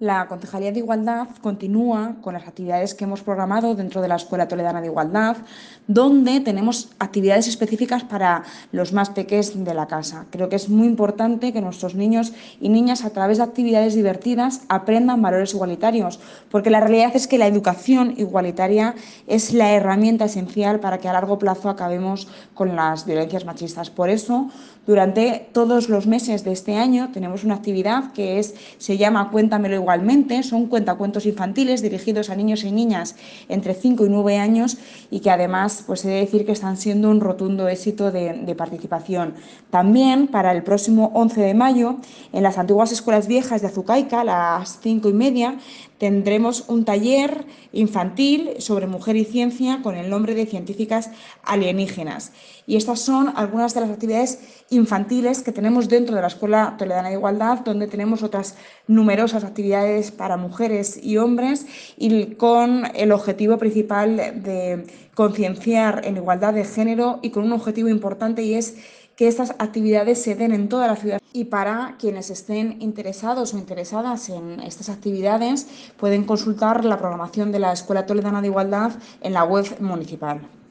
La Concejalía de Igualdad continúa con las actividades que hemos programado dentro de la Escuela Toledana de Igualdad, donde tenemos actividades específicas para los más pequeños de la casa. Creo que es muy importante que nuestros niños y niñas, a través de actividades divertidas, aprendan valores igualitarios, porque la realidad es que la educación igualitaria es la herramienta esencial para que a largo plazo acabemos con las violencias machistas. Por eso, durante todos los meses de este año tenemos una actividad que se llama Cuéntamelo igualmente. Son cuentacuentos infantiles dirigidos a niños y niñas entre 5 y 9 años y que además he de decir que están siendo un rotundo éxito de participación. También para el próximo 11 de mayo, en las antiguas escuelas viejas de Azucaica, a las 5:30, tendremos un taller infantil sobre mujer y ciencia con el nombre de Científicas Alienígenas. Y estas son algunas de las actividades infantiles que tenemos dentro de la Escuela Toledana de Igualdad, donde tenemos otras numerosas actividades para mujeres y hombres, y con el objetivo principal de concienciar en igualdad de género, y con un objetivo importante, y es que estas actividades se den en toda la ciudad. Y para quienes estén interesados o interesadas en estas actividades, pueden consultar la programación de la Escuela Toledana de Igualdad en la web municipal.